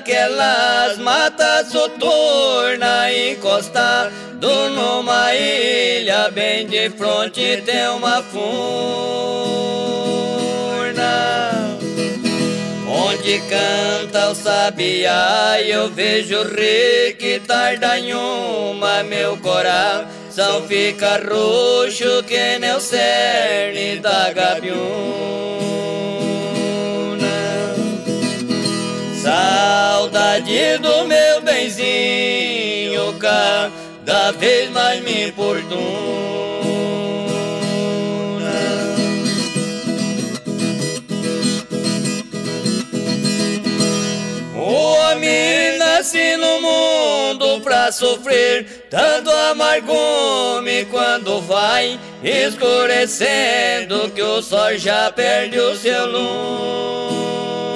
daquelas matas soturna, encostado numa ilha, bem de frente tem uma furna, onde canta o sabiá, e eu vejo o rei que tarda em uma, meu coração fica roxo que nem o cerne da gabiuna. Saudade do meu benzinho, cada vez mais me importuna. O homem nasce no mundo pra sofrer tanto amargume, quando vai escurecendo que o sol já perde o seu lume.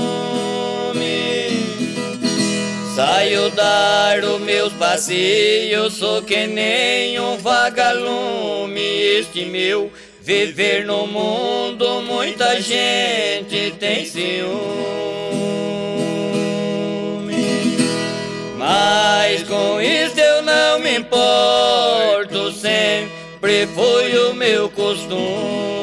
Saio dar os meus passeios, sou que nem um vagalume. Este meu viver no mundo, muita gente tem ciúme. Mas com isso eu não me importo, sempre foi o meu costume.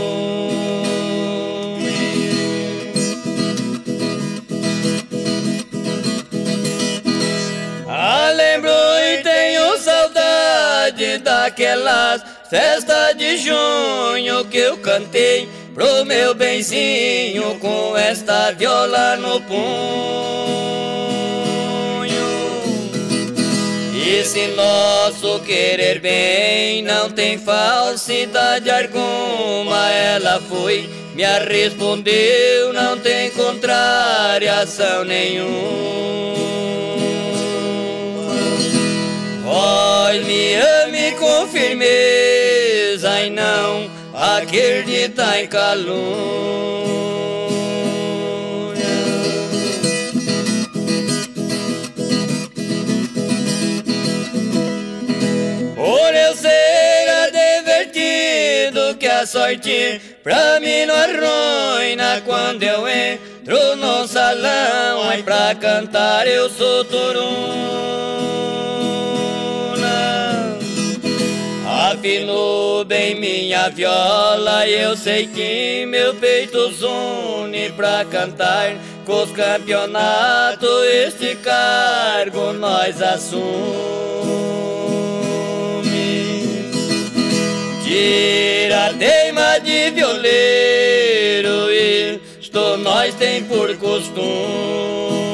Lembro e tenho saudade daquelas festas de junho que eu cantei pro meu benzinho com esta viola no punho. E se nosso querer bem não tem falsidade alguma, ela foi, me respondeu, não tem contrariação nenhuma. Pois me ame com firmeza e não acredita em calúnia. Por eu ser divertido que a sorte pra mim não arruina, quando eu entro no salão, aí pra cantar eu sou turuna. Afino bem minha viola e eu sei que meu peito une pra cantar com os campeonatos, este cargo nós assume. Tira a teima de violeiro, isto nós tem por costume.